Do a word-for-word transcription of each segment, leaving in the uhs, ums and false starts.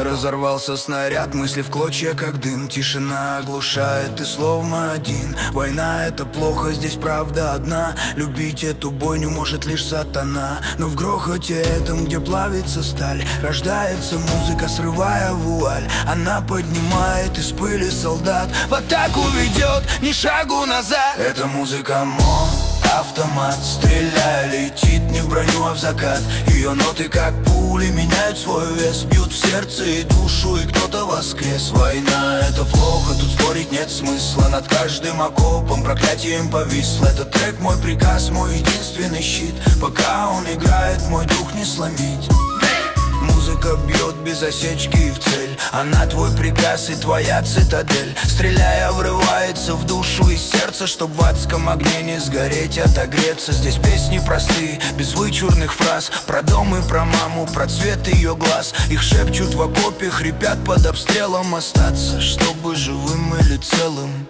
разорвался снаряд, мысли в клочья, как дым. Тишина оглушает, ты словно один. Война — это плохо, здесь правда одна. Любить эту бойню может лишь сатана. Но в грохоте этом, где плавится сталь, рождается музыка, срывая вуаль. Она поднимает из пыли солдат, в атаку ведет, ни шагу назад. Эта музыка мой автомат, стреляя, летит не в броню, а в закат. Ее ноты, как пули, меняют свой вес, бьют в сердце и душу, и кто-то воскрес. Война — это плохо, тут спорить нет смысла. Над каждым окопом проклятием повисло. Этот трек мой приказ, мой единственный щит. Пока он играет, мой дух не сломить. Музыка бьет без осечки и в цель. Она твой приказ и твоя цитадель. Стреляя, врывается в душу и сердце, чтоб в адском огне не сгореть, отогреться. Здесь песни простые, без вычурных фраз. Про дом и про маму, про цвет ее глаз. Их шепчут в окопе, хрипят под обстрелом. Остаться, чтобы живым или целым.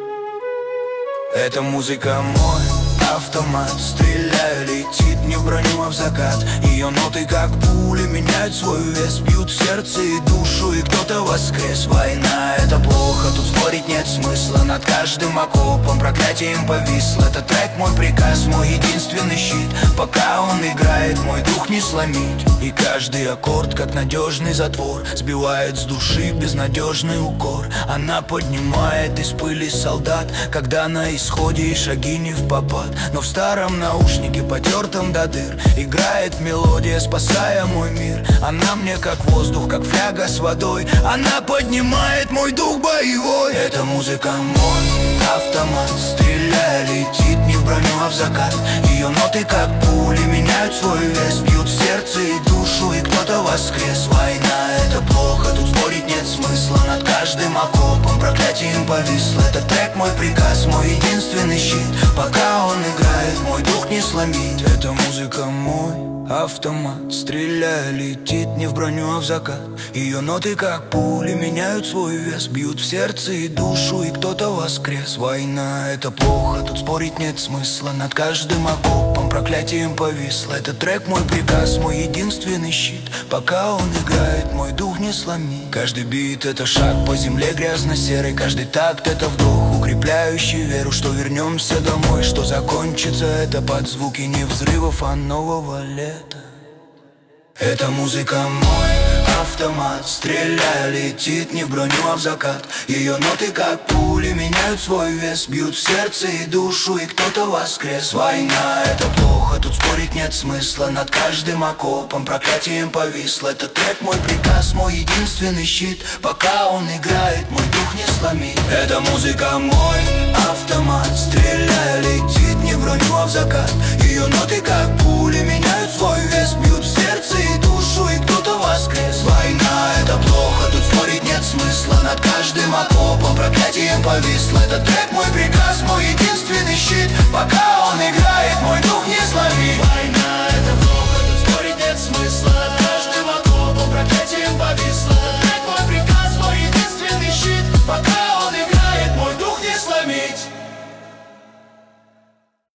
Эта музыка мой автомат, стреляя, летит не в броню, а в закат. Ее ноты, как пули, меняют свой вес, бьют в сердце и душу, и кто-то воскрес. Война — это плохо, тут спорить нет смысла. Над каждым окопом проклятием повисло. Этот трек мой приказ, мой единственный щит. Пока он играет, мой дух не сломить. И каждый аккорд, как надежный затвор, сбивает с души безнадежный укор. Она поднимает из пыли солдат, когда на исходе и шаги не в попад. Но в старом наушнике, потертом до дыр, играет мелодия, спасая мой мир. Она мне как воздух, как фляга с водой. Она поднимает мой дух боевой. Эта музыка мой автомат, стреляя, летит не в броню, а в закат. Ее ноты, как пули, меняют свой вес, бьют в сердце и душу, и кто-то воскрес. Война — это плохо, тут спорить нет смысла. Над каждым окопом проклятием повисло. Этот трек мой приказ, мой единственный щит. Пока он играет, мой дух не сломить. Эта музыка мой автомат, стреляя, летит не в броню, а в закат. Ее ноты, как пули, меняют свой вес, бьют в сердце и душу, и кто-то воскрес. Война — это плохо, тут спорить нет смысла. Над каждым окопом проклятием повисло. Этот трек мой приказ, мой единственный щит. Пока он играет, мой дух не сломить. Каждый бит — это шаг по земле грязно-серой. Каждый такт — это вдох, укрепляющий веру, что вернемся домой, что закончится это под звуки не взрывов, а нового лета. Эта музыка мой автомат, стреляя, летит не в броню, а в закат. Ее ноты, как пули, меняют свой вес, бьют в сердце и душу, и кто-то воскрес. Война — это плохо, тут спорить нет смысла. Над каждым окопом проклятием повисло. Этот трек мой приказ, мой единственный щит. Пока он играет, мой дух не сломить. Эта музыка мой автомат, стреляя, летит не в броню, а в закат. Ее ноты, как пули, меняют свой вес, бьют в сердце и душу, и кто-то воскрес. Война — это плохо, тут спорить нет смысла. Над каждым окопом проклятием повисло. Этот трек мой приказ, мой единственный щит. Пока он играет, мой дух не сломить.